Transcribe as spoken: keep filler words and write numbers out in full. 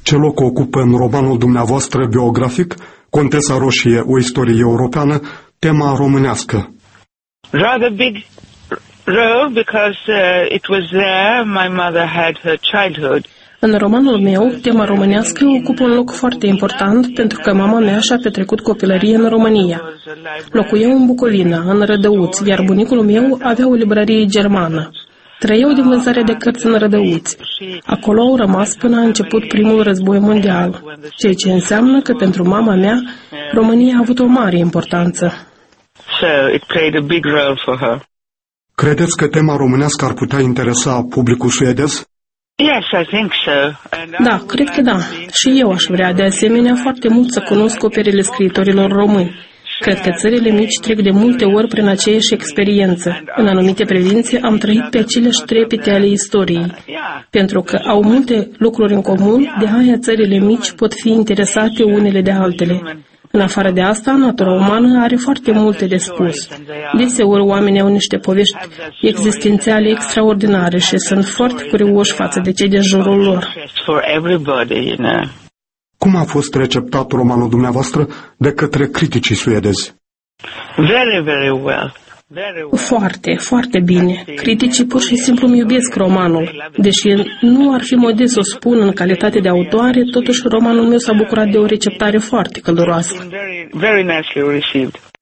Ce loc ocupă în romanul dumneavoastră biografic, Contesa Roșie, o istorie europeană, tema românească? Rather big role because uh, it was there my mother had her childhood. În romanul meu, tema românească ocupă un loc foarte important pentru că mama mea și-a petrecut copilărie în România. Locuiau în Bucovina, în Rădăuți, iar bunicul meu avea o librărie germană. Trăiau din vânzarea de cărți în Rădăuți. Acolo au rămas până a început primul război mondial, ceea ce înseamnă că pentru mama mea, România a avut o mare importanță. So it played a big role for her. Credeți că tema românească ar putea interesa publicul suedez? Yes, I think so. Da, cred că da. Și eu aș vrea de asemenea foarte mult să cunosc operele scriitorilor români. Cred că țările mici trec de multe ori prin aceeași experiență. În anumite privințe am trăit pe aceleași trepte ale istoriei. Pentru că au multe lucruri în comun, de aia țările mici pot fi interesate unele de altele. În afară de asta, natura umană are foarte multe de spus. Deseori oamenii au niște povești existențiale extraordinare și sunt foarte curioși față de cei din jurul lor. Cum a fost receptat romanul dumneavoastră de către criticii suedezi? Very, very well. Foarte, foarte bine. Criticii pur și simplu îmi iubesc romanul. Deși nu ar fi modest să o spun în calitate de autoare, totuși romanul meu s-a bucurat de o receptare foarte călduroasă.